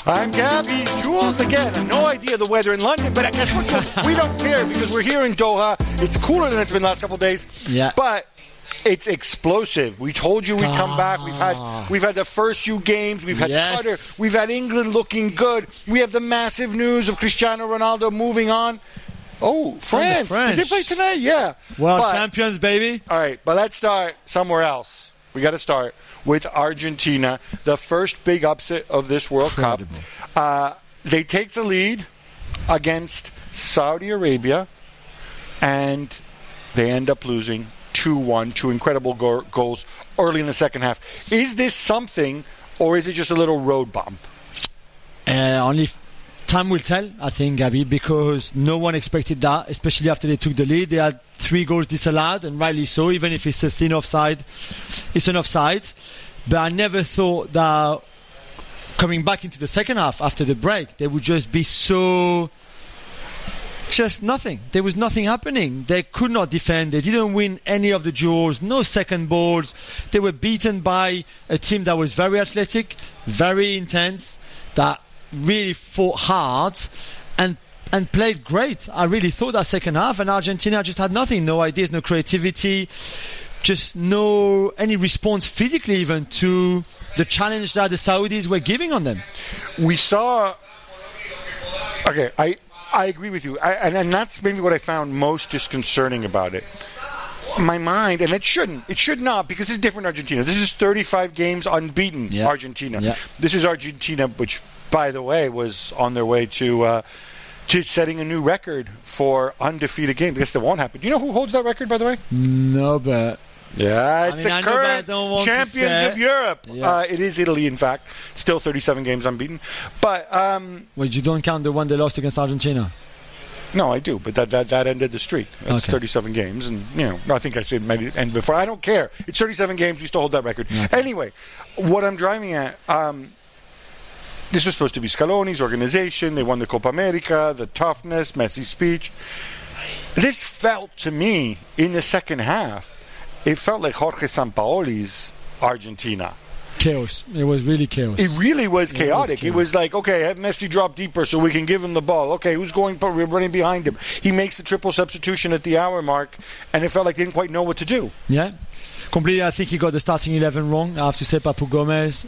I'm Gabby. Jules again. No idea the weather in London, but guess what? We don't care because we're here in Doha. It's cooler than it's been the last couple of days. Yeah. But it's explosive. We told you we'd come back. We've had the first few games. We've had Qatar. We've had England looking good. We have the massive news of Cristiano Ronaldo moving on. Oh, France. Did they play tonight? Yeah. World champions, baby. All right, but let's start somewhere else. We got to start with Argentina, the first big upset of this World Cup. They take the lead against Saudi Arabia, and they end up losing 2-1, two incredible goals early in the second half. Is this something, or is it just a little road bump? Only time will tell, I think, Gabby, because no one expected that, especially after they took the lead. They had 3 goals disallowed, and rightly so, even if it's a thin offside. It's an offside. But I never thought that coming back into the second half after the break, they would just be so... Just nothing. There was nothing happening. They could not defend. They didn't win any of the duels. No second balls. They were beaten by a team that was very athletic, very intense, that really fought hard and played great. I really thought that second half, and Argentina just had nothing. No ideas, no creativity, just no any response physically even to the challenge that the Saudis were giving on them. We saw... Okay, I agree with you. And that's maybe what I found most disconcerting about it. My mind, and it should not, because it's different Argentina. This is 35 games unbeaten Argentina. Yeah. This is Argentina, which, by the way, was on their way to setting a new record for undefeated games. I guess that won't happen. Do you know who holds that record, by the way? No, but... Yeah, it's the current champions of Europe. Yeah. It is Italy, in fact. Still 37 games unbeaten. But wait, you don't count the one they lost against Argentina? No, I do, but that ended the streak. It's 37 games, and I think I should maybe end before. I don't care. It's 37 games. We still hold that record. Okay. Anyway, what I'm driving at. This was supposed to be Scaloni's organization. They won the Copa America, the toughness, Messi's speech. This felt to me in the second half. It felt like Jorge Sampaoli's Argentina. Chaos. It was really chaos. It really was chaotic. It was like, okay, have Messi drop deeper so we can give him the ball. Okay, who's going? We're running behind him. He makes the triple substitution at the hour mark, and it felt like they didn't quite know what to do. Yeah. Completely, I think he got the starting 11 wrong. I have to say, Papu Gomez.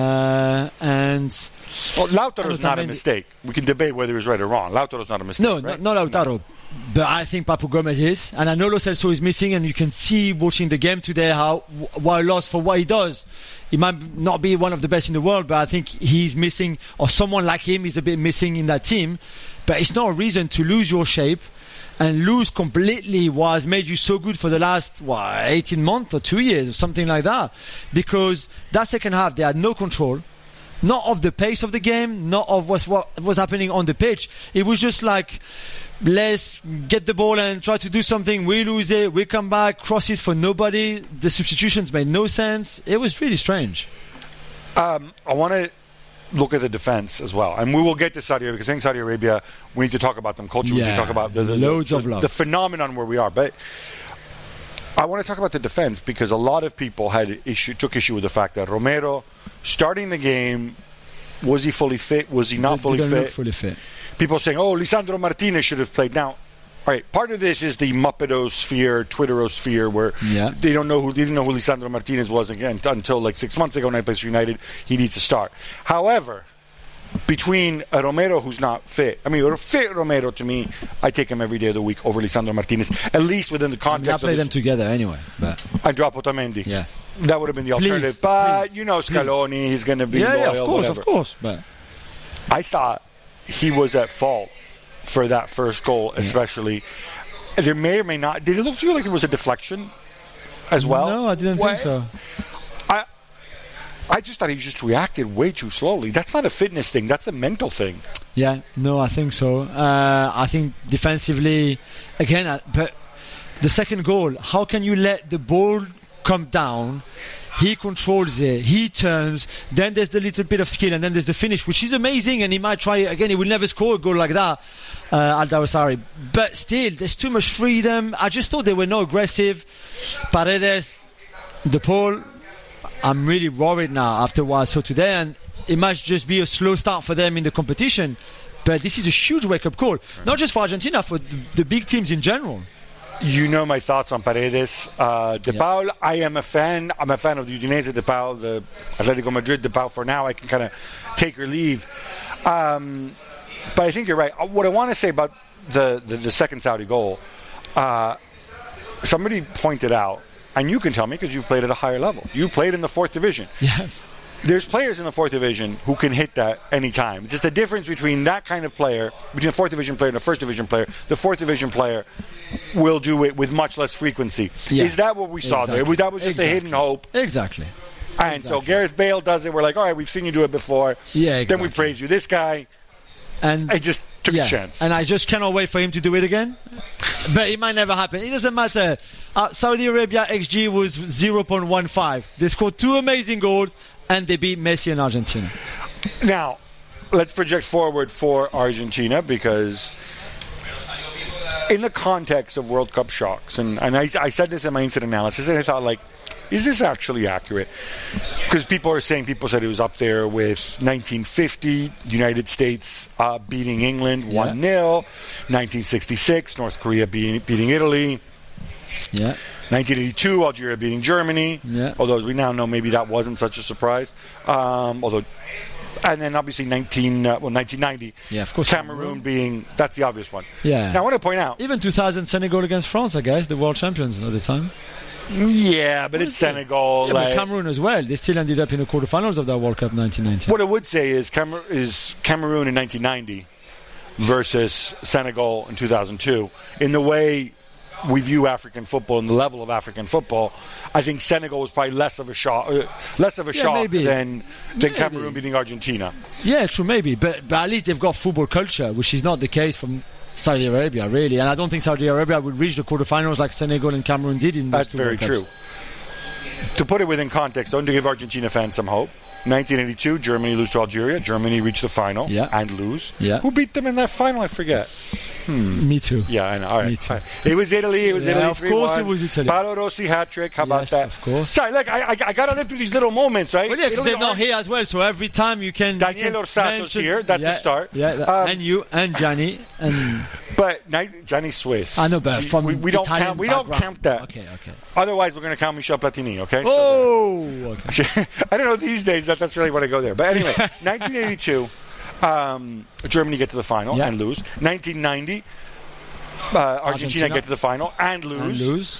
Lautaro's not a mistake. We can debate whether he was right or wrong. Lautaro's not a mistake. No, right? not Lautaro. No. But I think Papu Gomez is. And I know Lo Celso is missing, and you can see watching the game today how lost for what he does. He might not be one of the best in the world, but I think he's missing, or someone like him is a bit missing in that team. But it's not a reason to lose your shape and lose completely what has made you so good for the last 18 months or 2 years or something like that. Because that second half, they had no control, not of the pace of the game, not of what was happening on the pitch. It was just like, let's get the ball and try to do something. We lose it, we come back, crosses for nobody. The substitutions made no sense. It was really strange. I want to look at the defense as well, and we will get to Saudi Arabia, because I think Saudi Arabia, we need to talk about them culturally. We need to talk about the phenomenon where we are. But I want to talk about the defense, because a lot of people took issue with the fact that Romero starting the game, was he fully fit? Was he not fully fit? Look fully fit. People saying, Lisandro Martinez should have played. Now, all right, part of this is the Muppetosphere, Twitterosphere, where they didn't know who Lisandro Martinez was again until like 6 months ago when I played for United. He needs to start. However, between a Romero who's not fit, fit Romero, to me, I take him every day of the week over Lisandro Martinez, at least within the context of play them together anyway. But I drop Otamendi. Yeah. That would have been the alternative. But Scaloni, he's going to be loyal, of course. But I thought he was at fault for that first goal, especially. There may or may not. Did it look to you like there was a deflection as well? No, I didn't think so. I just thought he just reacted way too slowly. That's not a fitness thing. That's a mental thing. Yeah, no, I think so. I think defensively, again, but the second goal, how can you let the ball come down? He controls it, he turns, then there's the little bit of skill, and then there's the finish, which is amazing, and he might try again. He will never score a goal like that, Al-Dawsari. But still, there's too much freedom. I just thought they were not aggressive. Paredes, De Paul, I'm really worried now after what I saw today, and it might just be a slow start for them in the competition. But this is a huge wake-up call, not just for Argentina, for the big teams in general. You know my thoughts on Paredes. De Paul, I am a fan. I'm a fan of the Udinese De Paul, the Atletico Madrid De Paul. For now, I can kind of take or leave. But I think you're right. What I want to say about the second Saudi goal, somebody pointed out, and you can tell me because you've played at a higher level. You played in the 4th division. Yeah. There's players in the 4th division who can hit that anytime. It's just the difference between that kind of player, between a 4th division player and a 1st division player. The 4th division player will do it with much less frequency. Yeah. Is that what we saw there? That was just a hidden hope. Exactly. And so Gareth Bale does it. We're like, all right, we've seen you do it before. Yeah, exactly. Then we praise you. This guy, and I just took a chance. And I just cannot wait for him to do it again. But it might never happen. It doesn't matter. Saudi Arabia XG was 0.15. They scored 2 amazing goals. And they beat Messi and Argentina. Now, let's project forward for Argentina, because in the context of World Cup shocks, and I said this in my incident analysis, and I thought, like, is this actually accurate? Because people said it was up there with 1950, United States beating England 1-0, 1966, North Korea beating Italy. Yeah. 1982, Algeria beating Germany. Yeah. Although as we now know, maybe that wasn't such a surprise. And then obviously 1990. Yeah, of course. Cameroon being, that's the obvious one. Yeah. Now I want to point out, even 2000 Senegal against France, I guess, the world champions at the time. Yeah, but it's Senegal. Yeah, but Cameroon as well. They still ended up in the quarterfinals of that World Cup 1990. What I would say is Cameroon in 1990 versus Senegal in 2002. In the way we view African football and the level of African football, I think Senegal was probably less of a shock than Cameroon beating Argentina. Yeah, true, maybe. But at least they've got football culture, which is not the case from Saudi Arabia, really. And I don't think Saudi Arabia would reach the quarterfinals like Senegal and Cameroon did in those That's very true. To put it within context, though, to give Argentina fans some hope, 1982, Germany lose to Algeria. Germany reach the final and lose. Yeah. Who beat them in that final? I forget. Me too. Yeah, I know. All right. Me too. It was Italy. Italy. Of course, it was Italy. Paolo Rossi hat trick. How about that? Of course. Sorry, look, I got to live through these little moments, right? Well, yeah, because they're not here as well. So every time you can. Daniel Orsato's here. That's a start. Yeah, and you and Gianni But Gianni's Swiss. I know, but from we don't count. We don't count that. Okay. Otherwise, we're going to count Michel Platini. Okay. Oh. So, okay. I don't know these days that's really what I go there. But anyway, 1982, Germany get to the final and lose. 1990. Argentina get to the final and lose.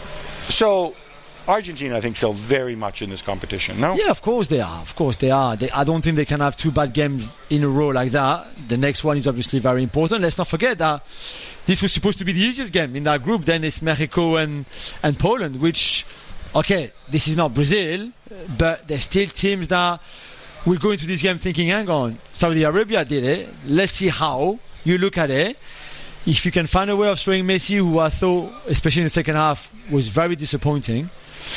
So Argentina, I think, still very much in this competition, no? Yeah, of course they are. I don't think they can have 2 bad games in a row like that. The next one is obviously very important. Let's not forget that this was supposed to be the easiest game in that group. Then it's Mexico and Poland, which, okay, this is not Brazil, but there's still teams that will go into this game thinking, hang on, Saudi Arabia did it. Let's see how you look at it. If you can find a way of throwing Messi, who I thought, especially in the second half, was very disappointing,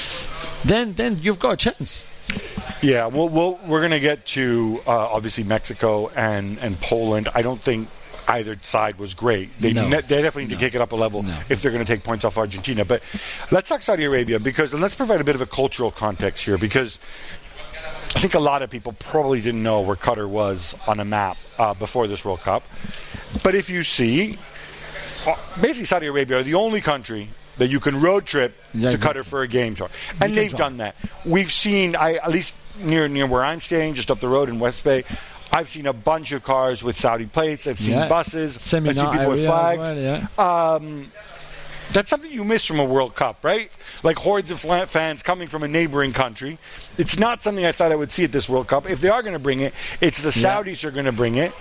then you've got a chance. Yeah, we're going to get to obviously Mexico and Poland. I don't think either side was great. They definitely need to kick it up a level if they're going to take points off Argentina. But let's talk Saudi Arabia, and let's provide a bit of a cultural context here, because I think a lot of people probably didn't know where Qatar was on a map before this World Cup. But if you see, basically Saudi Arabia are the only country that you can road trip to Qatar for a game tour. And they've done that. We've seen, at least near where I'm staying, just up the road in West Bay, I've seen a bunch of cars with Saudi plates. I've seen buses. I've seen people with flags. Well, that's something you miss from a World Cup, right? Like hordes of fans coming from a neighboring country. It's not something I thought I would see at this World Cup. If they are going to bring it, it's the Saudis who are going to bring it.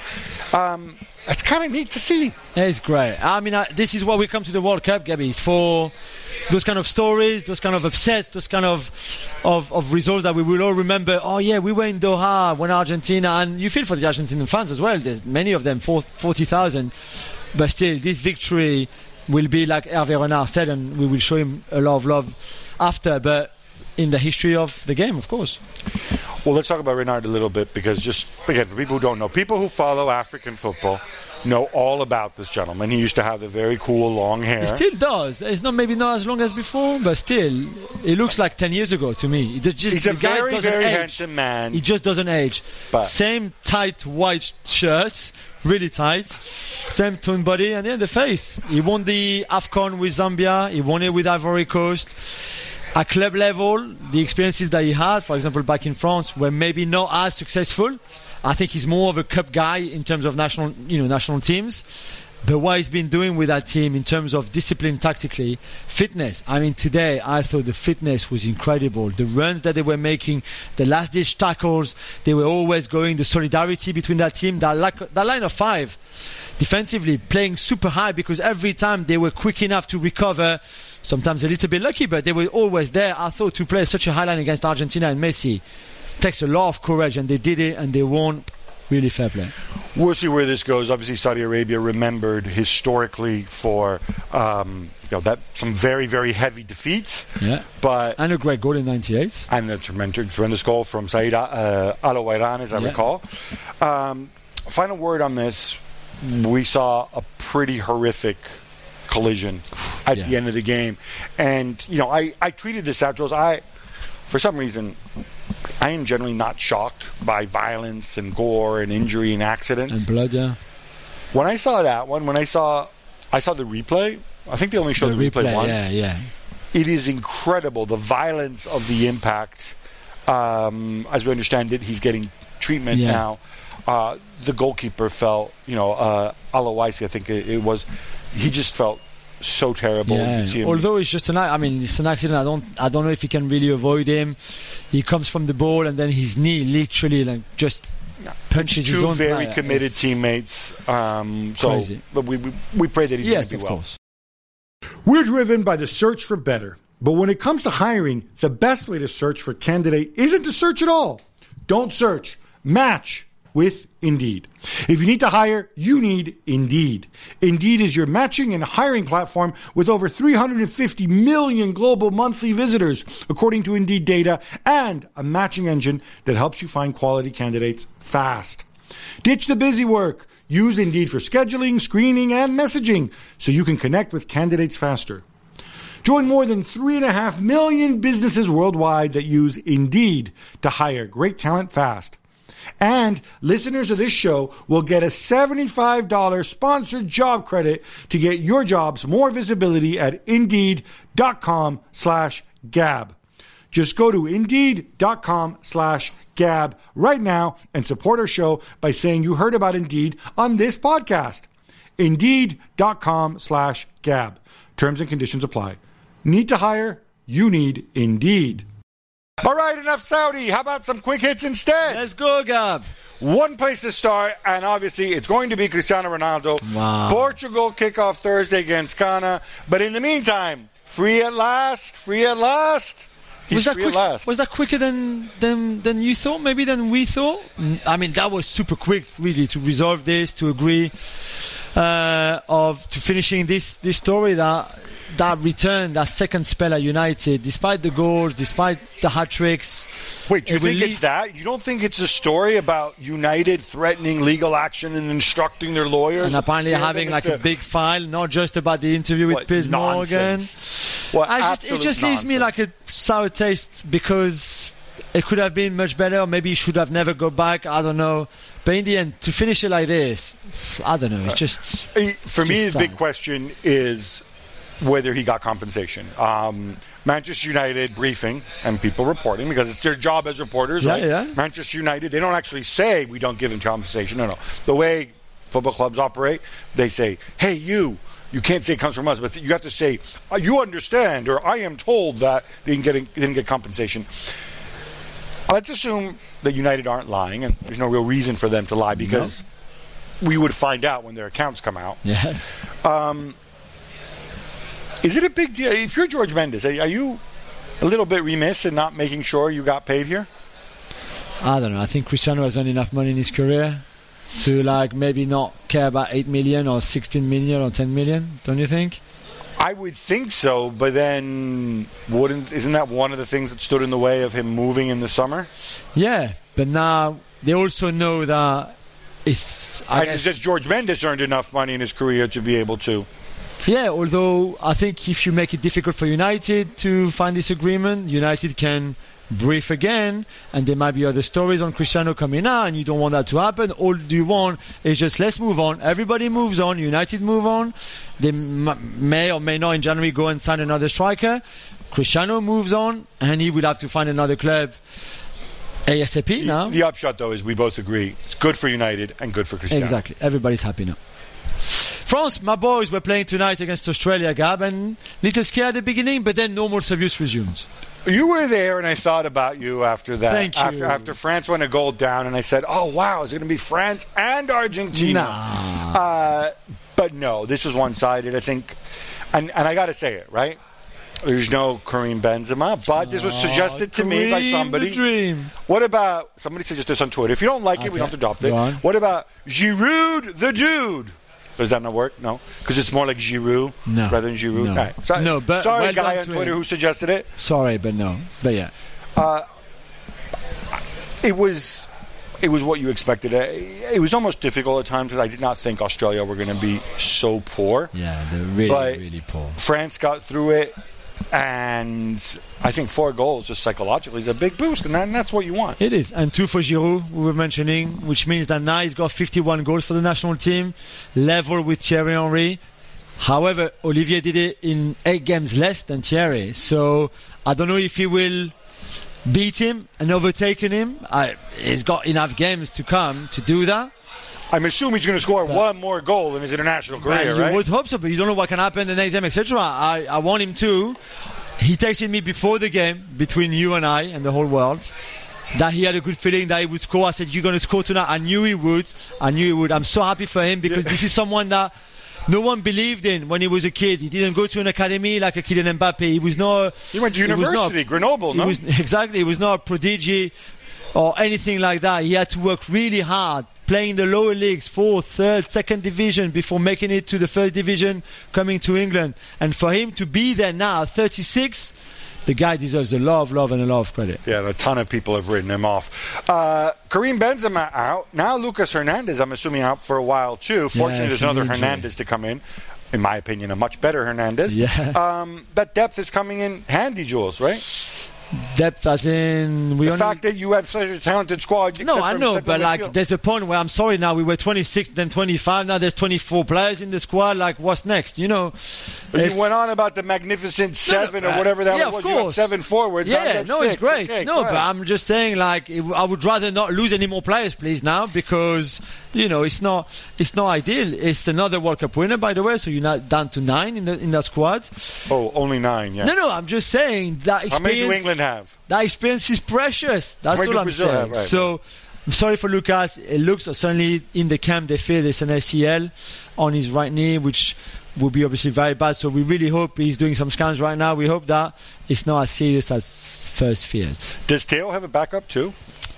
It's kind of neat to see. It's great. I mean, this is why we come to the World Cup, Gabby. It's for those kind of stories, those kind of upsets, those kind of results that we will all remember. Oh, yeah, we were in Doha when Argentina, and you feel for the Argentinian fans as well. There's many of them, 40,000. But still, this victory will be, like Hervé Renard said, and we will show him a lot of love after, but in the history of the game, of course. Well, let's talk about Renard a little bit, because just, again, for people who don't know, people who follow African football know all about this gentleman. He used to have the very cool long hair. He still does. It's not maybe not as long as before, but still, it looks like 10 years ago to me. He's a very, very handsome man. He just doesn't age. But same tight white shirt, really tight. Same tone body, and the face. He won the AFCON with Zambia. He won it with Ivory Coast. At club level, the experiences that he had, for example, back in France, were maybe not as successful. I think he's more of a cup guy in terms of national teams. But what he's been doing with that team in terms of discipline tactically, fitness. I mean, today I thought the fitness was incredible. The runs that they were making, the last-ditch tackles, they were always going, the solidarity between that team, that line of five, defensively playing super high, because every time they were quick enough to recover, sometimes a little bit lucky, but they were always there. I thought to play such a high line against Argentina and Messi takes a lot of courage, and they did it, and they won. Really fair play. We'll see where this goes. Obviously, Saudi Arabia remembered historically for that some very, very heavy defeats. Yeah. And a great goal in '98. And a tremendous goal from Said Al-Wairan, as I recall. Final word on this. We saw a pretty horrific collision at the end of the game. And, I tweeted this out, Jules. For some reason, I am generally not shocked by violence and gore and injury and accidents. And blood, yeah. When I saw that one, I saw the replay. I think they only showed the replay once. Yeah. It is incredible, the violence of the impact. As we understand it, he's getting treatment now. The goalkeeper felt, Alawaisi, I think it was, he just felt so terrible. Although it's just it's an accident. I don't know if he can really avoid him. He comes from the ball, and then his knee literally just punches his own player. Two very committed teammates. Crazy. But we pray that he's going to be well. Course. We're driven by the search for better, but when it comes to hiring, the best way to search for a candidate isn't to search at all. Don't search. Match with Indeed. If you need to hire, you need Indeed. Indeed is your matching and hiring platform with over 350 million global monthly visitors, according to Indeed data, and a matching engine that helps you find quality candidates fast. Ditch the busy work. Use Indeed for scheduling, screening, and messaging so you can connect with candidates faster. Join more than 3.5 million businesses worldwide that use Indeed to hire great talent fast. And listeners of this show will get a $75 sponsored job credit to get your jobs more visibility at Indeed.com/Gab. Just go to Indeed.com/Gab right now and support our show by saying you heard about Indeed on this podcast. Indeed.com/Gab. Terms and conditions apply. Need to hire? You need Indeed. All right, enough Saudi. How about some quick hits instead? Let's go, Gab. One place to start, and obviously it's going to be Cristiano Ronaldo. Wow. Portugal kickoff Thursday against Ghana. But in the meantime, free at last. He's free at last. Was that quicker than you thought? Maybe than we thought? I mean, that was super quick, really, to resolve this, to agree to finishing this story that return, that second spell at United, despite the goals, despite the hat-tricks. Wait, do you think it's that? You don't think it's a story about United threatening legal action and instructing their lawyers? And apparently having a big file, not just about the interview with Piers Morgan. It just leaves me like a sour taste, because it could have been much better, or maybe he should have never go back, I don't know. But in the end, to finish it like this, I don't know, it's just... For me, the big question is whether he got compensation. Manchester United briefing, and people reporting, because it's their job as reporters, right? Yeah. Manchester United, they don't actually say we don't give him compensation. No. The way football clubs operate, they say, hey, you can't say it comes from us, but you have to say, you understand, or I am told that they didn't get compensation. Let's assume that United aren't lying, and there's no real reason for them to lie, because we would find out when their accounts come out. Yeah. Is it a big deal? If you're George Mendes, are you a little bit remiss in not making sure you got paid here? I don't know. I think Cristiano has earned enough money in his career to maybe not care about 8 million or 16 million or 10 million. Don't you think? I would think so, but then isn't that one of the things that stood in the way of him moving in the summer? Yeah, but now they also know that it's just George Mendes earned enough money in his career to be able to. Yeah, although I think if you make it difficult for United to find this agreement, United can breathe again, and there might be other stories on Cristiano coming out, and you don't want that to happen. All you want is just let's move on. Everybody moves on. United move on. They may or may not in January go and sign another striker. Cristiano moves on, and he will have to find another club ASAP now. The upshot, though, is we both agree it's good for United and good for Cristiano. Exactly. Everybody's happy now. France, my boys were playing tonight against Australia, Gab, and little scared at the beginning, but then normal service resumed. You were there, and I thought about you after that. Thank you. After France went a goal down, and I said, oh, wow, is it going to be France and Argentina? Nah. But no, this was one-sided, I think. And I got to say it, right? There's no Karim Benzema, but this was suggested to me by somebody. The dream. What about, somebody suggested this on Twitter. If you don't like it, we don't have to adopt it. What about Giroud the dude? Does that not work? No? Because it's more like Giroud rather than Giroud? No. Right. So, no, but sorry, well guy on Twitter who suggested it. Sorry, but no. But yeah. It was what you expected. It was almost difficult at times because I did not think Australia were going to be so poor. Yeah, they're really poor. France got through it, and I think 4 goals just psychologically is a big boost, and that's what you want. It is. And 2 for Giroud, we were mentioning, which means that now he's got 51 goals for the national team, level with Thierry Henry. However, Olivier did it in 8 games less than Thierry. So I don't know if he will beat him and overtaken him. He's got enough games to come to do that. I'm assuming he's going to score one more goal in his international career, right? You would hope so, but you don't know what can happen the next game, etc. I want him to. He texted me before the game, between you and I and the whole world, that he had a good feeling that he would score. I said, you're going to score tonight. I knew he would. I'm so happy for him because this is someone that no one believed in when he was a kid. He didn't go to an academy like a Kylian Mbappe. He went to university, Grenoble, no? Exactly. He was not a prodigy or anything like that. He had to work really hard, playing the lower leagues, 4th, 3rd, 2nd division before making it to the 1st division, coming to England. And for him to be there now, 36, the guy deserves a lot of love and a lot of credit. Yeah, a ton of people have written him off. Karim Benzema out. Now Lucas Hernandez, I'm assuming, out for a while too. Fortunately, there's another Hernandez to come in. In my opinion, a much better Hernandez. Yeah. That depth is coming in handy, Jules, right? Depth as in... The fact that you have such a talented squad... No, I know, but there's a point where I'm sorry now, we were 26, then 25, now there's 24 players in the squad, what's next, you know? You went on about the magnificent 7 or whatever that was. You had 7 forwards. Yeah, no, 6. it's great. Okay, no, but I'm just saying, I would rather not lose any more players, please, now, because, it's not ideal. It's another World Cup winner, by the way, so you're not down to 9 in that squad. Oh, only 9, yeah. No, I'm just saying that experience... How many do England have? That experience is precious. That's all I'm saying. Right. So, I'm sorry for Lucas. It looks certainly in the camp they fear there's an ACL on his right knee, which would be obviously very bad. So we really hope he's doing some scans right now. We hope that it's not as serious as first feared. Does Theo have a backup too?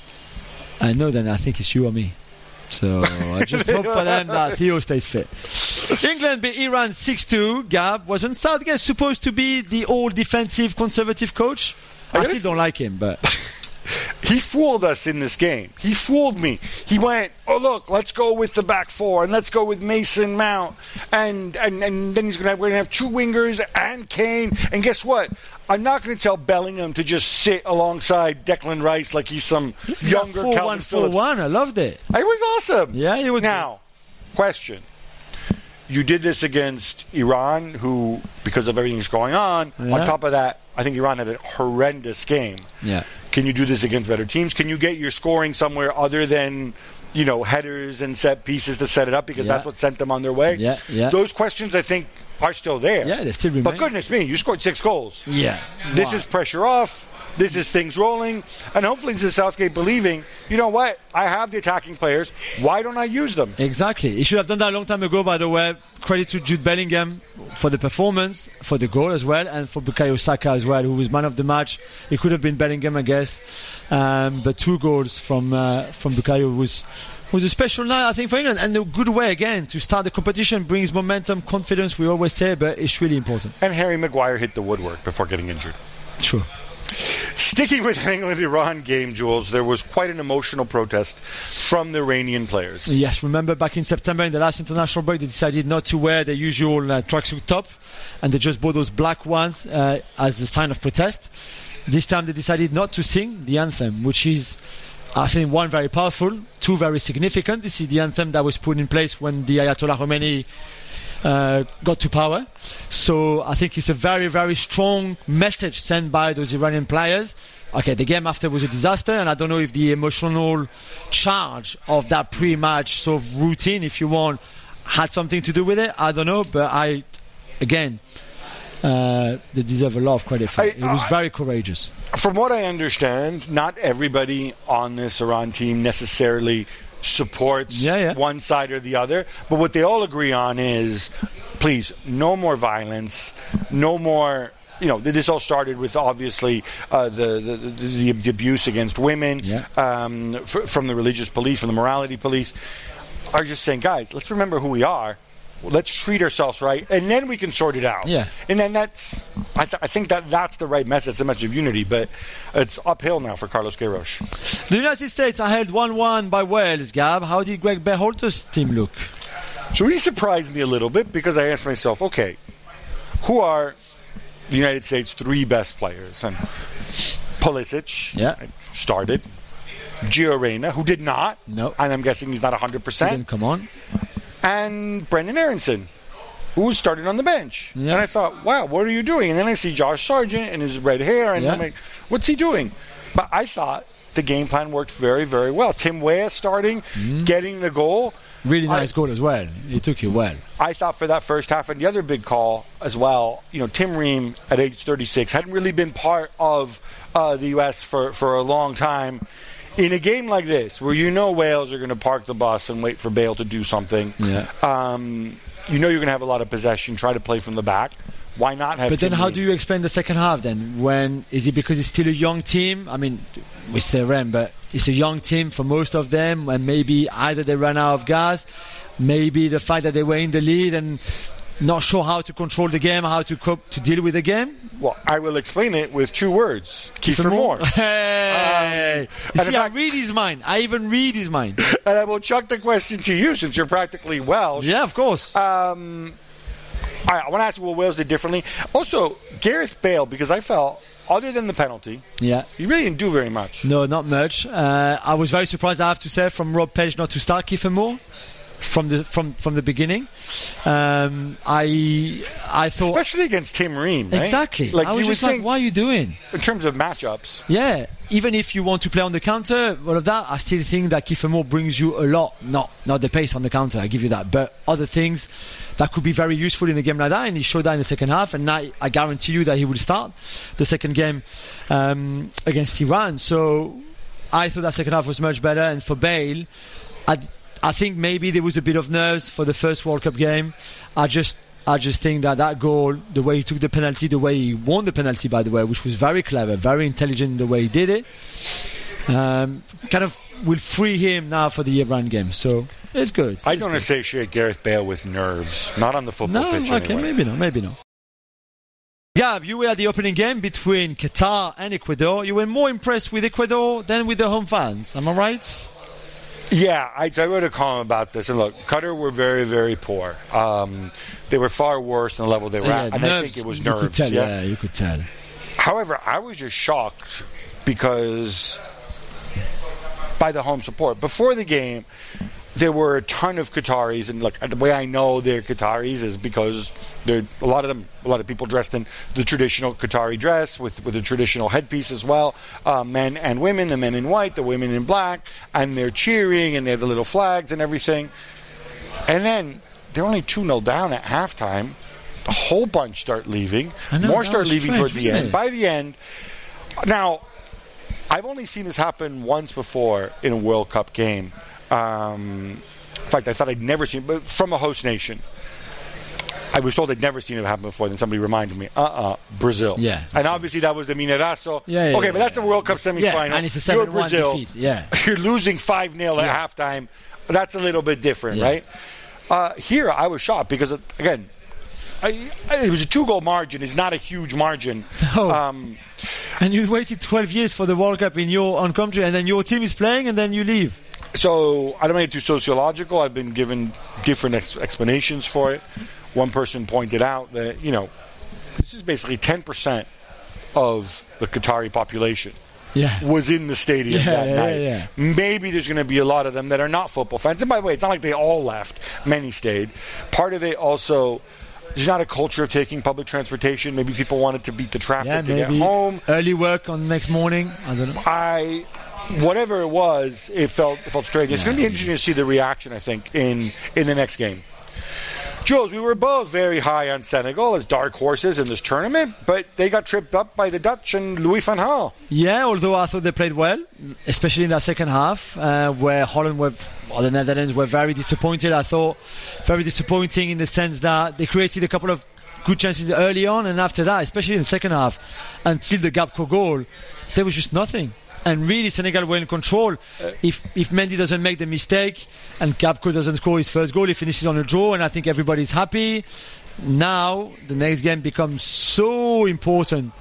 I know, then I think it's you or me. So I just hope for them that Theo stays fit. England beat Iran 6-2. Gab, wasn't Southgate supposed to be the old defensive conservative coach? I still don't like him, but... He fooled us in this game. He fooled me. He went, oh, look, let's go with the back 4 and let's go with Mason Mount. And then we're going to have 2 wingers and Kane. And guess what? I'm not going to tell Bellingham to just sit alongside Declan Rice like he's some younger Calvin Phillips. 4-1-4-1. I loved it. It was awesome. Yeah, it was. Now, question. You did this against Iran, who, because of everything that's going on top of that, I think Iran had a horrendous game. Yeah. Can you do this against better teams? Can you get your scoring somewhere other than, headers and set pieces to set it up because that's what sent them on their way? Yeah. Those questions, I think, are still there. Yeah, they still remain. But goodness me, you scored 6 goals. Yeah. This is pressure off. This is things rolling. And hopefully this is Southgate believing, you know what? I have the attacking players. Why don't I use them? Exactly. He should have done that a long time ago, by the way. Credit to Jude Bellingham for the performance, for the goal as well, and for Bukayo Saka as well, who was man of the match. It could have been Bellingham, I guess. But 2 goals from Bukayo was It was a special night, I think, for England, and a good way, again, to start the competition. Brings momentum, confidence, we always say, but it's really important. And Harry Maguire hit the woodwork before getting injured. Sure. Sticking with the England-Iran game, Jules, there was quite an emotional protest from the Iranian players. Yes, remember back in September, in the last international break, they decided not to wear their usual tracksuit top, and they just bought those black ones as a sign of protest. This time they decided not to sing the anthem, which is, I think, one, very powerful, two, very significant. This is the anthem that was put in place when the Ayatollah Khomeini got to power. So I think it's a very, very strong message sent by those Iranian players. Okay, the game after was a disaster, and I don't know if the emotional charge of that pre-match sort of routine, if you want, had something to do with it. I don't know, but they deserve a lot of credit for it. It was very courageous. From what I understand, not everybody on this Iran team necessarily supports one side or the other, but what they all agree on is, please, no more violence, no more. This all started with obviously the abuse against women from the religious police, from the morality police. Are just saying, guys, let's remember who we are. Let's treat ourselves right, and then we can sort it out. Yeah. And then I think that's the right message. It's a message of unity, but it's uphill now for Carlos Queiroz. The United States are held 1-1 by Wales, Gab. How did Greg Berhalter's team look? So he surprised me a little bit because I asked myself, okay, who are the United States' three best players? And Pulisic started. Gio Reyna, who did not. No. And I'm guessing he's not 100%. Didn't come on. And Brendan Aronson, who was starting on the bench. Yeah. And I thought, wow, what are you doing? And then I see Josh Sargent and his red hair, and I'm like, what's he doing? But I thought the game plan worked very, very well. Tim Weah starting, getting the goal. Really nice goal as well. He took it well. I thought for that first half, and the other big call as well, Tim Ream at age 36 hadn't really been part of the U.S. for a long time. In a game like this, where Wales are going to park the bus and wait for Bale to do something, you're going to have a lot of possession, try to play from the back. Why not have But then Tim how Ream? do you explain the second half then? Is it because it's still a young team? I mean, we say Rem, but it's a young team for most of them, and maybe either they ran out of gas, maybe the fact that they were in the lead and not sure how to control the game, how to cope, to deal with the game? Well, I will explain it with two words. Kiefer Moore. Hey! You see, I read his mind. I even read his mind. And I will chuck the question to you, since you're practically Welsh. Yeah, of course. I want to ask you what Wales did differently. Also, Gareth Bale, because I felt, other than the penalty, he really didn't do very much. No, not much. I was very surprised, I have to say, from Rob Page not to start Kiefer Moore from the beginning. I thought, especially against Tim Ream, right? Exactly. Like, I was just like, what are you doing? In terms of matchups. Yeah, even if you want to play on the counter, all of that, I still think that Kiefer Moore brings you a lot. Not the pace on the counter, I give you that, but other things that could be very useful in a game like that, and he showed that in the second half, and I guarantee you that he will start the second game against Iran. So I thought that second half was much better, and for Bale, I think maybe there was a bit of nerves for the first World Cup game. I just think that goal, the way he took the penalty, the way he won the penalty, by the way, which was very clever, very intelligent the way he did it, kind of will free him now for the Iran game. So it's good. I don't associate Gareth Bale with nerves, not on the football pitch okay, anyway. maybe not. Gab, you were at the opening game between Qatar and Ecuador. You were more impressed with Ecuador than with the home fans. Am I right? Yeah, I wrote a column about this, and look, Qatar were very, very poor. They were far worse than the level they were at, and I think it was nerves. You could tell. However, I was just shocked because by the home support. Before the game, there were a ton of Qataris, and look, the way I know they're Qataris is because a lot of people dressed in the traditional Qatari dress with a traditional headpiece as well, men and women, the men in white, the women in black, and they're cheering, and they have the little flags and everything. And then they're only 2-0 down at halftime. A whole bunch start leaving. More start leaving towards the end. By the end, now, I've only seen this happen once before in a World Cup game. In fact, I thought I'd never seen it, but from a host nation. I was told I'd never seen it happen before, then somebody reminded me, Brazil. Yeah. And obviously that was the Mineirazo. But that's a World Cup semifinal. And it's a 7-1 defeat. Yeah. You're losing 5-0 at halftime that's a little bit different, right? Here, I was shocked because, again, it was a 2-goal margin. It's not a huge margin. No. And you waited 12 years for the World Cup in your own country, and then your team is playing, and then you leave. So I don't make it too sociological. I've been given different explanations for it. One person pointed out that, this is basically 10% of the Qatari population was in the stadium that night. Maybe there's going to be a lot of them that are not football fans. And by the way, it's not like they all left. Many stayed. Part of it also, there's not a culture of taking public transportation. Maybe people wanted to beat the traffic to get home. Early work on the next morning. I don't know. Whatever it was, it felt strange. It's going to be interesting to see the reaction, I think, in the next game. Jules, we were both very high on Senegal as dark horses in this tournament, but they got tripped up by the Dutch and Louis van Gaal. Yeah, although I thought they played well, especially in that second half, where the Netherlands were very disappointed. I thought very disappointing in the sense that they created a couple of good chances early on, and after that, especially in the second half, until the Gakpo goal, there was just nothing. And really, Senegal were in control. If Mendy doesn't make the mistake and Gakpo doesn't score his first goal, he finishes on a draw, and I think everybody's happy. Now, the next game becomes so important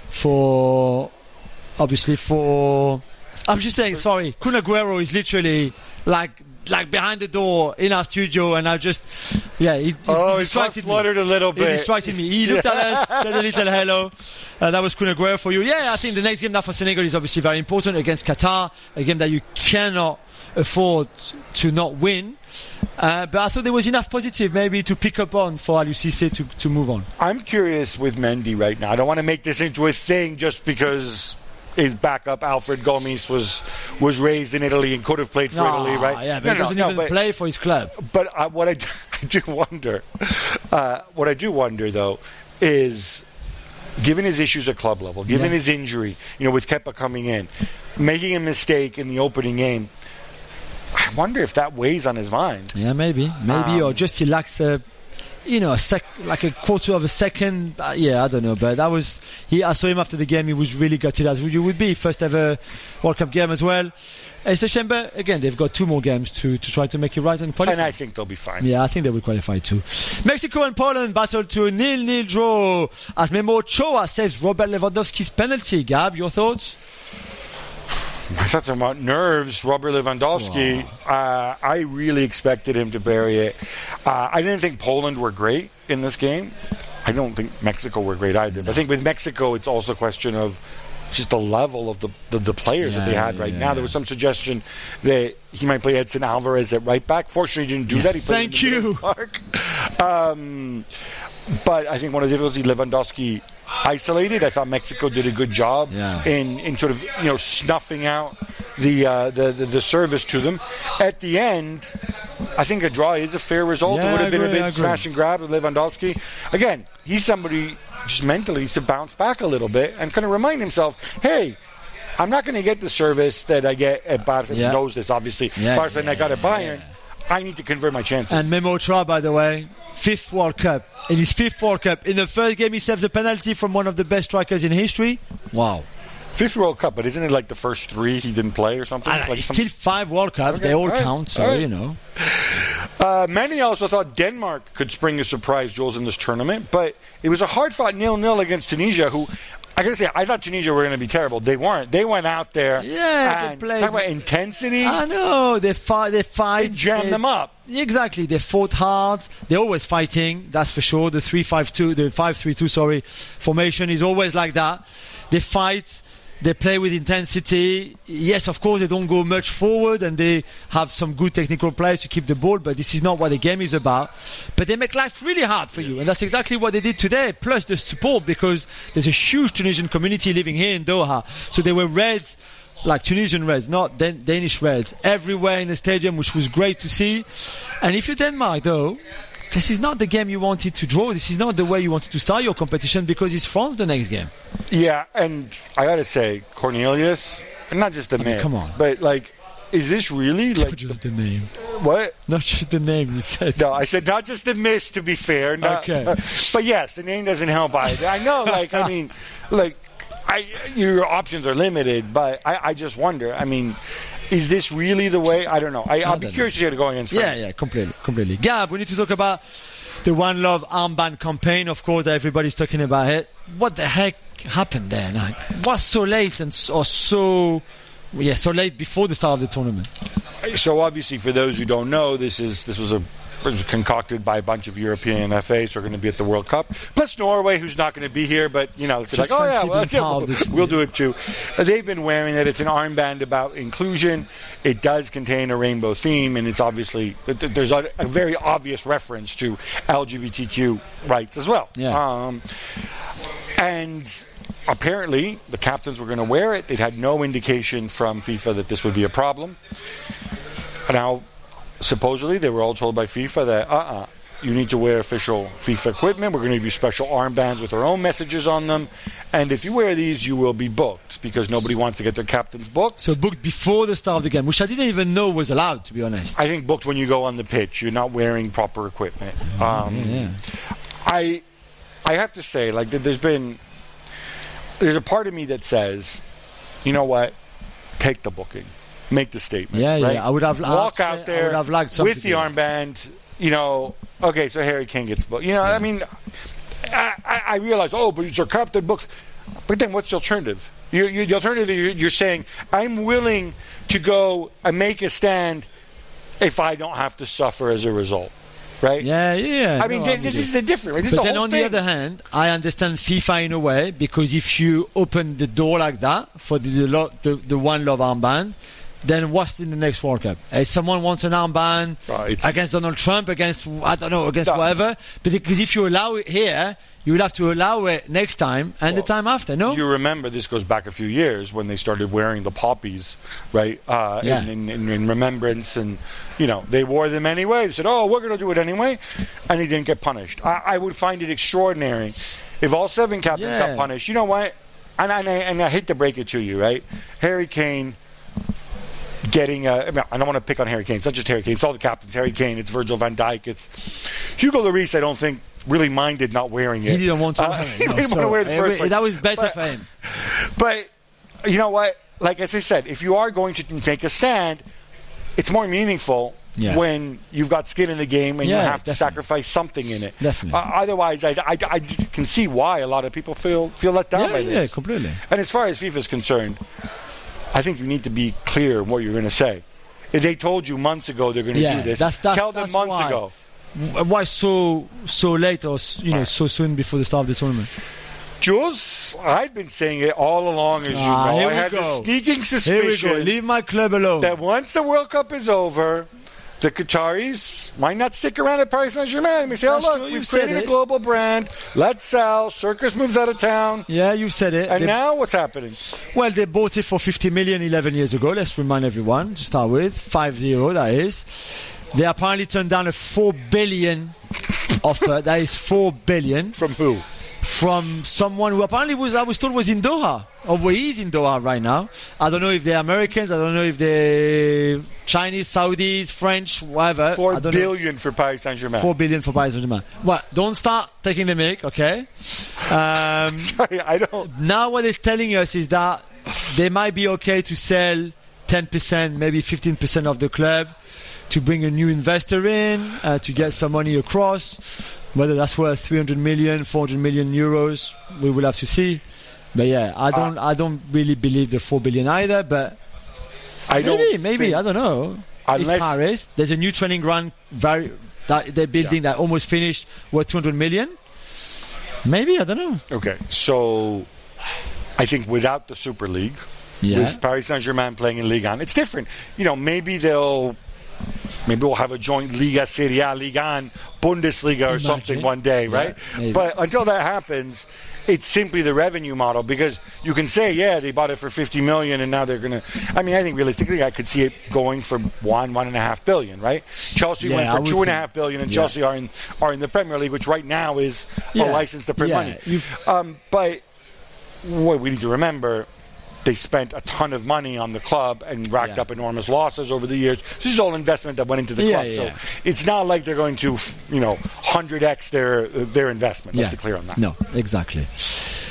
I'm just saying, sorry, Kun Aguero is literally like behind the door in our studio, and I just, he distracted me. Fluttered a little bit. He distracted me. He looked at us, said a little hello. That was Kun Aguero for you. Yeah, I think the next game now for Senegal is obviously very important against Qatar, a game that you cannot afford to not win. But I thought there was enough positive maybe to pick up on for Aliou Cissé to move on. I'm curious with Mendy right now. I don't want to make this into a thing just because his backup Alfred Gomis was raised in Italy and could have played for Italy, right? Yeah, but he doesn't even play for his club. But what I do wonder though is, given his issues at club level, given his injury, with Kepa coming in, making a mistake in the opening game, I wonder if that weighs on his mind. Yeah, maybe, or just he lacks a quarter of a second. I don't know, but I saw him after the game. He was really gutted, as you would be. First ever World Cup game as well. It's a shame, but again, they've got 2 more games to try to make it right and qualify. And I think they'll be fine. Yeah, I think they will qualify too. Mexico and Poland battled to a 0-0 draw as Memo Ochoa saves Robert Lewandowski's penalty. Gab, your thoughts? My thoughts are about nerves. Robert Lewandowski, I really expected him to bury it. I didn't think Poland were great in this game. I don't think Mexico were great either. But I think with Mexico, it's also a question of just the level of the players that they had right now. There was some suggestion that he might play Edson Alvarez at right back. Fortunately, he didn't do that. He played in the park. But I think one of the difficulties, Lewandowski isolated. I thought Mexico did a good job in sort of snuffing out the service to them. At the end, I think a draw is a fair result. It would have been a bit smash and grab with Lewandowski. Again, he's somebody just mentally needs to bounce back a little bit and kind of remind himself, hey, I'm not going to get the service that I get at Barca. He knows this, obviously. Barca and I got at Bayern. I need to convert my chances. And Memo Ochoa, by the way, 5th World Cup. In his 5th World Cup. In the first game, he saves a penalty from one of the best strikers in history. Wow. 5th World Cup, but isn't it like the first 3 he didn't play or something? Still 5 World Cups. Okay, they all count, so Many also thought Denmark could spring a surprise, Jules, in this tournament, but it was a hard-fought 0-0 against Tunisia, who, I got to say, I thought Tunisia were going to be terrible. They weren't. They went out there. Yeah, they played. Talk about intensity. I know. They fight. They jam them up. Exactly. They fought hard. They're always fighting. That's for sure. The 3-5-2, the 5-3-2, formation is always like that. They fight. They play with intensity. Yes, of course, they don't go much forward and they have some good technical players to keep the ball, but this is not what the game is about. But they make life really hard for you, and that's exactly what they did today, plus the support, because there's a huge Tunisian community living here in Doha. So there were Reds, like Tunisian Reds, not Danish Reds, everywhere in the stadium, which was great to see. And if you're Denmark, though, this is not the game you wanted to draw. This is not the way you wanted to start your competition, because it's France the next game. Yeah, and I got to say, Cornelius, and not just the name, come on, but is this really not just the name? What? Not just the name, you said. No, I said not just the miss, to be fair. Okay. But yes, the name doesn't help either. I know, your options are limited, but I just wonder. I mean, is this really the way? I don't know. I'll be curious to see how to go against France. Yeah, completely. Gab, we need to talk about the One Love armband campaign. Of course, everybody's talking about it. What the heck happened there? Like, what's so late so late before the start of the tournament? So obviously, for those who don't know, this was concocted by a bunch of European FAs who are going to be at the World Cup. Plus Norway, who's not going to be here, but it's like, we'll do it too. They've been wearing it. It's an armband about inclusion. It does contain a rainbow theme, and it's obviously there's a very obvious reference to LGBTQ rights as well. Yeah. And apparently, the captains were going to wear it. They'd had no indication from FIFA that this would be a problem. Now, supposedly, they were all told by FIFA that, you need to wear official FIFA equipment. We're going to give you special armbands with our own messages on them. And if you wear these, you will be booked, because nobody wants to get their captains booked. So booked before the start of the game, which I didn't even know was allowed, to be honest. I think booked when you go on the pitch. You're not wearing proper equipment. I have to say, like, there's a part of me that says, you know what, take the booking. Make the statement. Yeah, right? I would have walk out there with the armband. Okay, so Harry Kane gets booked. I mean, I realize. But it's your captain booked. But then, what's the alternative? The alternative, you're saying, I'm willing to go and make a stand if I don't have to suffer as a result. Right? Yeah. I mean, this is the difference. Right? But then on the other hand, I understand FIFA in a way, because if you open the door like that for the One Love armband, then what's in the next World Cup? If someone wants an armband against Donald Trump, against whatever, but because if you allow it here, you would have to allow it next time and the time after, no? You remember, this goes back a few years when they started wearing the poppies, right? In remembrance, and they wore them anyway. They said, we're going to do it anyway, and they didn't get punished. I would find it extraordinary if all 7 captains got punished. You know what? And I hate to break it to you, right? Harry Kane getting I don't want to pick on Harry Kane. It's not just Harry Kane. It's all the captains. Harry Kane. It's Virgil van Dijk. It's Hugo Lloris. I don't think really minded not wearing it. He didn't want to wear it. He didn't want to wear it the first place. That was better for him. But you know what? Like as I said, if you are going to make a stand, it's more meaningful when you've got skin in the game and you have to sacrifice something in it. Definitely. Otherwise, I can see why a lot of people feel let down by this. Yeah, completely. And as far as FIFA is concerned, I think you need to be clear in what you're going to say. If they told you months ago they're going to do this, tell them months ago. Why so late or so soon before the start of the tournament? Jules, I've been saying it all along, as you know. I had a sneaking suspicion. Here we go. Leave my club alone. That once the World Cup is over, the Qataris might not stick around at Paris Saint-Germain. They say, look, we've created a global brand. Let's sell. Circus moves out of town. Yeah, you've said it. And now what's happening? Well, they bought it for 50 million 11 years ago. Let's remind everyone to start with. 5-0, that is. They apparently turned down a 4 billion offer. That is 4 billion. From who? From someone who apparently I was told was in Doha. Or he's in Doha right now. I don't know if they're Americans. I don't know if they're Chinese, Saudis, French, whatever. 4 billion for Paris Saint-Germain. 4 billion for Paris Saint-Germain. Well, don't start taking the mic, okay? Sorry, I don't. Now what they're telling us is that they might be okay to sell 10%, maybe 15% of the club to bring a new investor in, to get some money across. Whether that's worth 300 million, 400 million euros, we will have to see. But yeah, I don't really believe the 4 billion either. But maybe I don't know. It's Paris. There's a new training ground that they're building that almost finished. Worth 200 million. Maybe, I don't know. Okay, so I think without the Super League, with Paris Saint-Germain playing in Ligue 1, it's different. Maybe we'll have a joint Liga Serie A, Ligue 1, Bundesliga or something one day, right? Maybe. But until that happens, it's simply the revenue model, because you can say, they bought it for 50 million and now they're going to... I think realistically I could see it going for 1.5 billion, right? Chelsea went for 2.5 billion and Chelsea are in the Premier League, which right now is a license to print money. But what we need to remember, they spent a ton of money on the club and racked up enormous losses over the years. This is all investment that went into the club. So it's not like they're going to, 100x their investment. Let's be clear on that. No, exactly.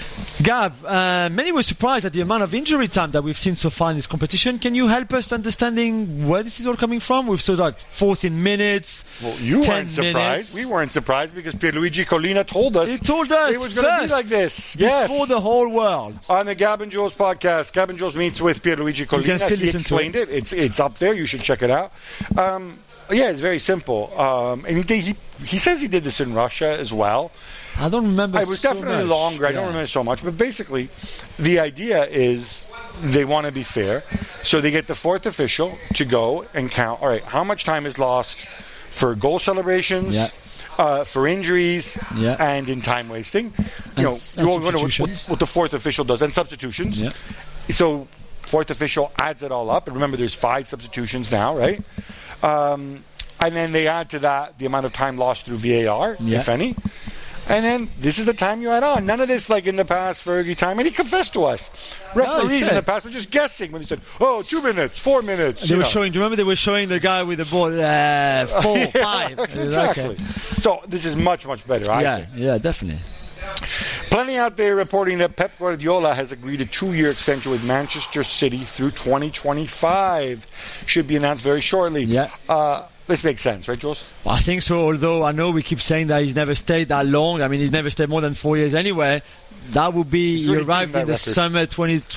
Gab, many were surprised at the amount of injury time that we've seen so far in this competition. Can you help us understanding where this is all coming from? We've saw like 14 minutes. Well, you weren't surprised. Minutes. We weren't surprised because Pierluigi Collina told us. He told us it was going to be like this. Yes. Before the whole world. On the Gab and Jules podcast, Gab and Jules meets with Pierluigi Collina. He explained it. It's up there. You should check it out. Yeah, it's very simple. And he says he did this in Russia as well. I don't remember. It was definitely longer. I don't remember so much. But basically, the idea is they want to be fair. So they get the fourth official to go and count. All right, how much time is lost for goal celebrations, for injuries, and in time wasting? What the fourth official does, and substitutions. Yeah. So fourth official adds it all up. And remember, there's 5 substitutions now, right? And then they add to that the amount of time lost through VAR, if any. And then this is the time you add on. None of this like in the past Fergie time. And he confessed to us. Referees in the past were just guessing when he said, 2 minutes, 4 minutes. They were showing, do you remember they were showing the guy with the ball 4, 5? Exactly. Okay. So this is much, much better, I think. Yeah, definitely. Plenty out there reporting that Pep Guardiola has agreed a 2-year extension with Manchester City through 2025. Should be announced very shortly. Yeah. This makes sense, right, Jules? Well, I think so, although I know we keep saying that he's never stayed that long. I mean, he's never stayed more than 4 years anyway. That would be, he arrived in the summer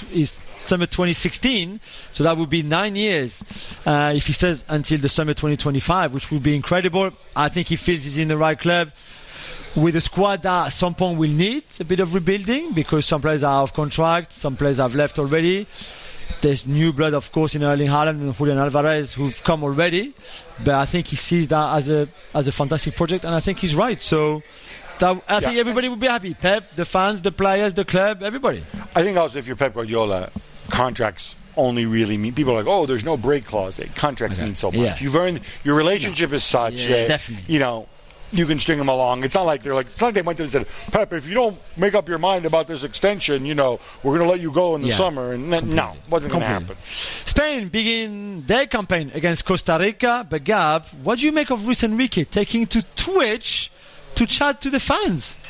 2016, so that would be 9 years if he stays until the summer 2025, which would be incredible. I think he feels he's in the right club with a squad that at some point will need a bit of rebuilding because some players are off contract, some players have left already. There's new blood, of course, in Erling Haaland and Julian Alvarez who've come already, but I think he sees that as a fantastic project, and I think he's right. So I think everybody would be happy. Pep, the fans, the players, the club, everybody. I think also if you're Pep Guardiola, contracts only really mean, people are like, there's no break clause. Contracts mean so much. Yeah. You've earned, your relationship is such that, definitely. You can string them along. It's not like they went there and said, Pep, if you don't make up your mind about this extension, we're going to let you go in the summer. And no, it wasn't going to happen. Spain begin their campaign against Costa Rica. But Gab, what do you make of Luis Enrique taking to Twitch to chat to the fans?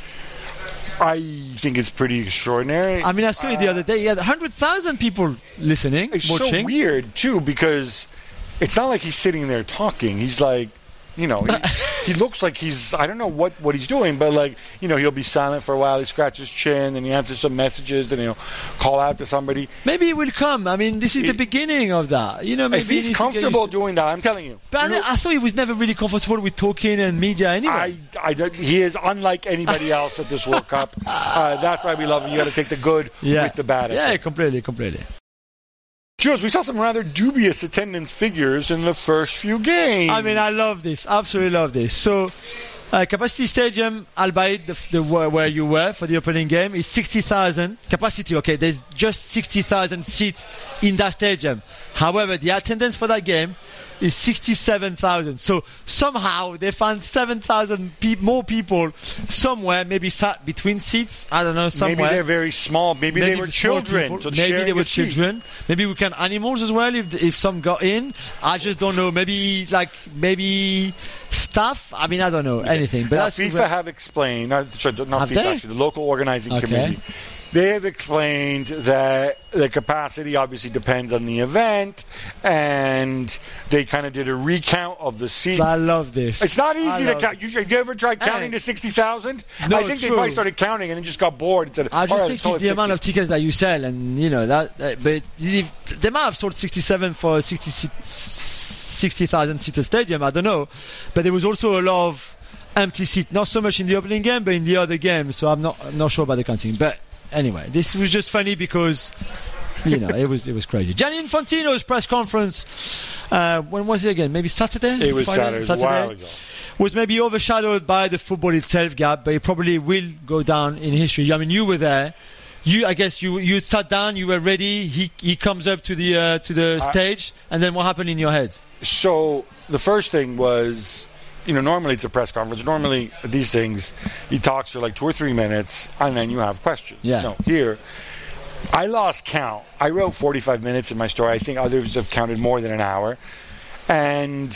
I think it's pretty extraordinary. I mean, I saw it the other day. He had 100,000 people listening, watching. It's so weird, too, because it's not like he's sitting there talking. He's like, he looks like he's, I don't know what he's doing, but he'll be silent for a while. He scratches his chin and he answers some messages, then he'll call out to somebody. Maybe it will come. I mean, this is the beginning of that. Maybe if he's comfortable doing that, I'm telling you. But I thought he was never really comfortable with talking and media anyway. He is unlike anybody else at this World Cup. That's why we love him. You got to take the good with the bad. Yeah, completely. Jules, we saw some rather dubious attendance figures in the first few games. I mean, I love this. Absolutely love this. So, Capacity Stadium, Al Bayt, where you were for the opening game, is 60,000. Capacity, okay, there's just 60,000 seats in that stadium. However, the attendance for that game is 67,000. So somehow they found 7,000 more people somewhere, maybe sat between seats. I don't know, somewhere. Maybe they're very small. Maybe they were children. So maybe they were children. Maybe we can animals as well if some got in. I just don't know. Maybe staff. I mean, I don't know anything. But now, FIFA have explained. Not FIFA, actually, the local organizing committee. They have explained that the capacity obviously depends on the event, and they kind of did a recount of the seats. I love this. It's not easy to count. You ever tried counting to 60,000? No, I think they probably started counting and then just got bored and said, I just think it's the amount of tickets that you sell, and but they might have sold 67 for a 60,000 seater stadium. I don't know, but there was also a lot of empty seats. Not so much in the opening game, but in the other games. So I'm not sure about the counting, but. Anyway, this was just funny because, it was crazy. Gianni Infantino's press conference, when was it again? Maybe Saturday? It was Saturday. A while ago. Was maybe overshadowed by the football itself, Gab, but it probably will go down in history. I mean, you were there. I guess you sat down, you were ready. He comes up to the stage, and then what happened in your head? So the first thing was, normally it's a press conference. Normally, these things, he talks for like 2 or 3 minutes, and then you have questions. Yeah. No, here, I lost count. I wrote 45 minutes in my story. I think others have counted more than an hour. And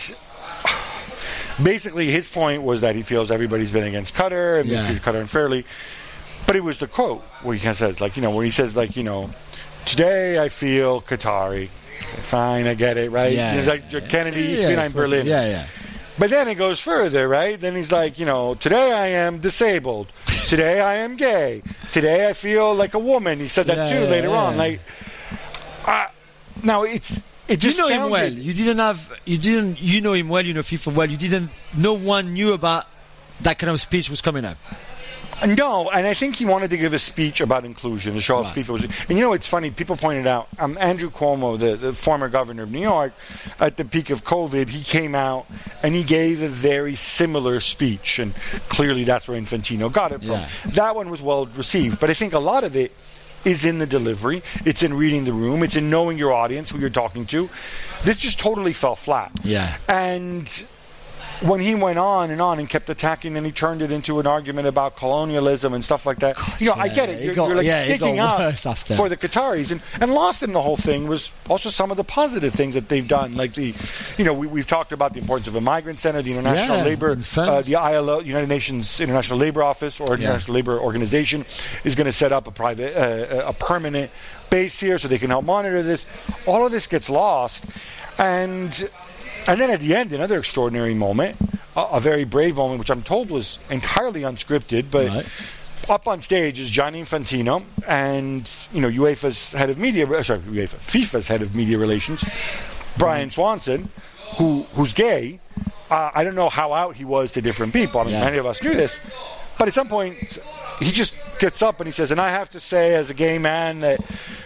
basically, his point was that he feels everybody's been against Qatar, and they treat Qatar unfairly. But it was the quote where he kind of says, like, where he says, like, today I feel Qatari. Fine, I get it, right? Yeah, he's like, Kennedy, ich bin ein Berliner. Yeah. But then it goes further, right? Then he's like, today I am disabled. Today I am gay. Today I feel like a woman. He said that too later on. Like, now it just you know sounded, him well. You know him well. You know FIFA well. No one knew about that kind of speech was coming up. No, and I think he wanted to give a speech about inclusion to show off FIFA was. And it's funny, people pointed out, Andrew Cuomo, the former governor of New York, at the peak of COVID, he came out and he gave a very similar speech, and clearly that's where Infantino got it from. Yeah. That one was well received, but I think a lot of it is in the delivery, it's in reading the room, it's in knowing your audience, who you're talking to. This just totally fell flat. Yeah. And when he went on and kept attacking, and he turned it into an argument about colonialism and stuff like that. I get it. You're like sticking up for the Qataris, and lost in the whole thing was also some of the positive things that they've done. Like we've talked about the importance of a migrant center, the International Labor, the ILO, United Nations International Labor Office or International Labor Organization, is going to set up a permanent base here so they can help monitor this. All of this gets lost, and then at the end, another extraordinary moment, a very brave moment, which I'm told was entirely unscripted, but up on stage is Gianni Infantino and FIFA's head of media relations, Brian Swanson, who's gay. I don't know how out he was to different people. I mean, many of us knew this, but at some point he just gets up and he says, and I have to say, as a gay man, that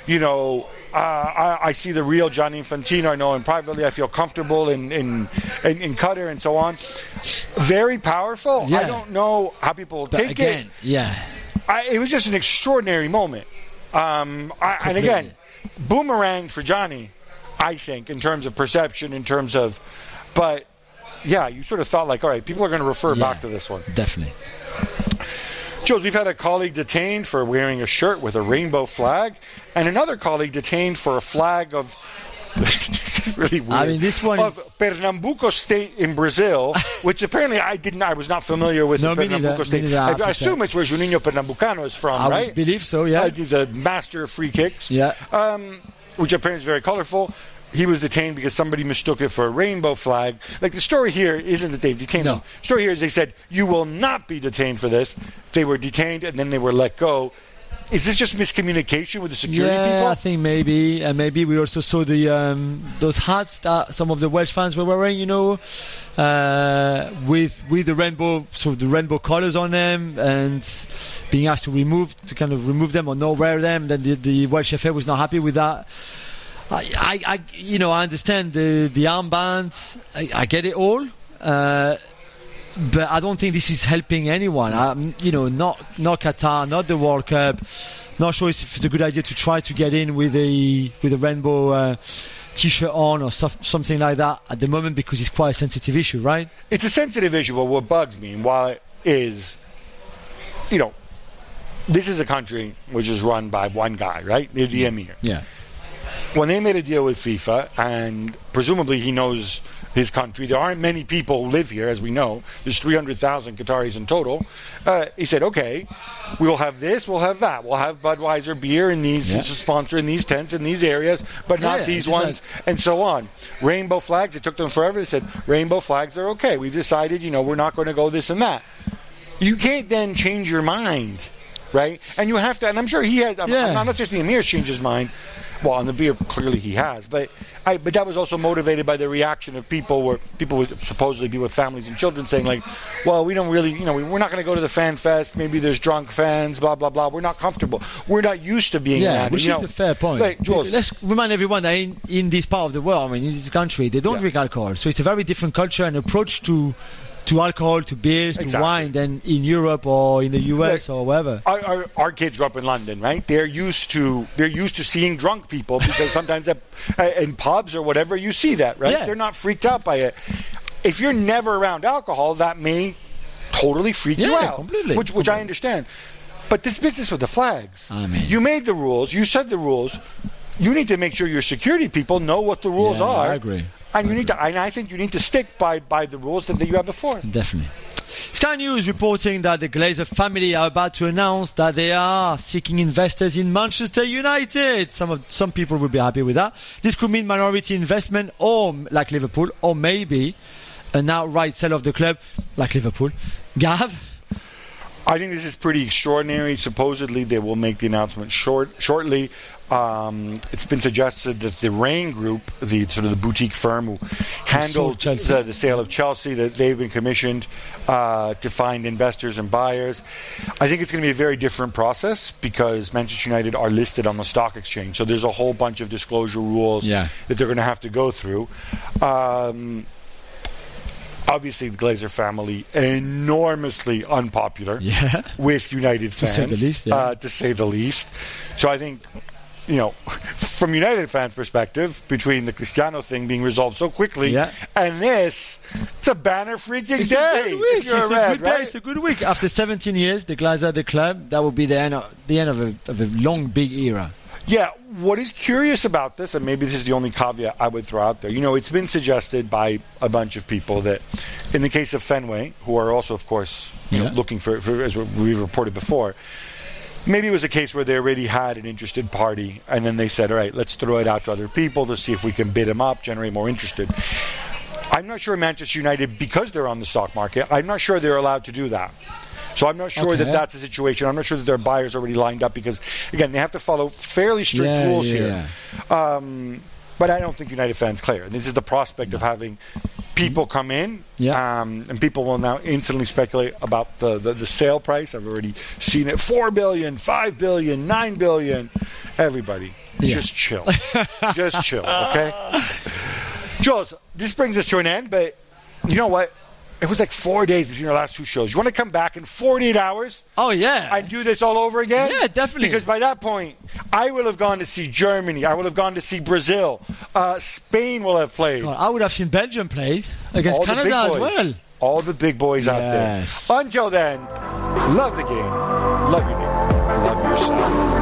I see the real Gianni Infantino. I know him privately. I feel comfortable in Qatar and so on. Very powerful. I don't know how people take it. It was just an extraordinary moment. And again, boomerang for Gianni, I think, in terms of perception, but you sort of thought like, all right, people are going to refer back to this one. Definitely. Jules, we've had a colleague detained for wearing a shirt with a rainbow flag, and another colleague detained for a flag of this is really weird. I mean, this one of Pernambuco State in Brazil, which apparently I was not familiar with. Pernambuco State. I assume it's where Juninho Pernambucano is from, right? I believe so. Yeah, the master of free kicks. Yeah, which apparently is very colorful. He was detained because somebody mistook it for a rainbow flag. Like, the story here isn't that they've detained him. The story here is they said, you will not be detained for this. They were detained and then they were let go. Is this just miscommunication with the security people? Yeah, I think maybe. And maybe we also saw those hats that some of the Welsh fans were wearing, with the rainbow, so the rainbow colors on them, and being asked to remove them or not wear them. Then the Welsh FA was not happy with that. I understand the armbands. I get it all, but I don't think this is helping anyone. Not Qatar, not the World Cup. Not sure if it's a good idea to try to get in with a rainbow T-shirt on or something like that at the moment, because it's quite a sensitive issue, right? It's a sensitive issue, but what bugs me, and while it is, this is a country which is run by one guy, right? The Emir. Yeah. When they made a deal with FIFA, and presumably he knows his country, there aren't many people who live here, as we know. There's 300,000 Qataris in total. He said, okay, we'll have this, we'll have that. We'll have Budweiser beer in these, as a sponsor in these tents, in these areas, but not these ones, and so on. Rainbow flags, it took them forever. They said, rainbow flags are okay. We've decided, we're not going to go this and that. You can't then change your mind, right? And you have to, and I'm sure he has, I'm not just the Emir's changed his mind. Well, on the beer, clearly he has. But that was also motivated by the reaction of people, where people would supposedly be with families and children saying, like, well, we don't really, we're not going to go to the fan fest. Maybe there's drunk fans, blah, blah, blah. We're not comfortable. We're not used to being that. Which is a fair point. Like, Jules, let's remind everyone that in this part of the world, in this country, they don't drink alcohol. So it's a very different culture and approach to alcohol, to beers, to wine than in Europe or in the US or wherever. Our kids grew up in London, right? They're used to seeing drunk people, because sometimes in pubs or whatever you see that, right? They're not freaked out by it. If you're never around alcohol, that may totally freak you out, completely. Which I understand. But this business with the flags, you made the rules, you said the rules. You need to make sure your security people know what the rules are. I agree. And I think you need to stick by the rules that you had before. Definitely. Sky News reporting that the Glazer family are about to announce that they are seeking investors in Manchester United. Some people will be happy with that. This could mean minority investment, or like Liverpool, or maybe an outright sell of the club, like Liverpool. Gav? I think this is pretty extraordinary. Supposedly, they will make the announcement shortly. It's been suggested that the Rain Group, the sort of the boutique firm who handled the sale of Chelsea, that they've been commissioned to find investors and buyers. I think it's going to be a very different process because Manchester United are listed on the stock exchange. So there's a whole bunch of disclosure rules that they're going to have to go through. Obviously, the Glazer family, enormously unpopular with United fans, to say the least. So I think, from United fans' perspective, between the Cristiano thing being resolved so quickly and this, it's a banner freaking day. It's a good week. After 17 years, the Glazer, the club, that will be the end of a long, big era. Yeah, what is curious about this, and maybe this is the only caveat I would throw out there, it's been suggested by a bunch of people that in the case of Fenway, who are also, of course, looking for, as we've reported before, maybe it was a case where they already had an interested party, and then they said, all right, let's throw it out to other people to see if we can bid them up, generate more interested. I'm not sure Manchester United, because they're on the stock market, I'm not sure they're allowed to do that. So I'm not sure that that's the situation. I'm not sure that their buyers already lined up because, again, they have to follow fairly strict rules here. But I don't think United fans care. This is the prospect of having people come in, and people will now instantly speculate about the sale price. I've already seen it: 4 billion, 5 billion, 9 billion. Everybody, just chill. Just chill, okay? Jules, this brings us to an end, but you know what? It was like 4 days between our last two shows. You want to come back in 48 hours? Oh, yeah. And do this all over again? Yeah, definitely. Because by that point, I will have gone to see Germany. I will have gone to see Brazil. Spain will have played. God, I would have seen Belgium played against Canada as well. All the big boys out there. Until then, love the game, love your neighbor, love yourself.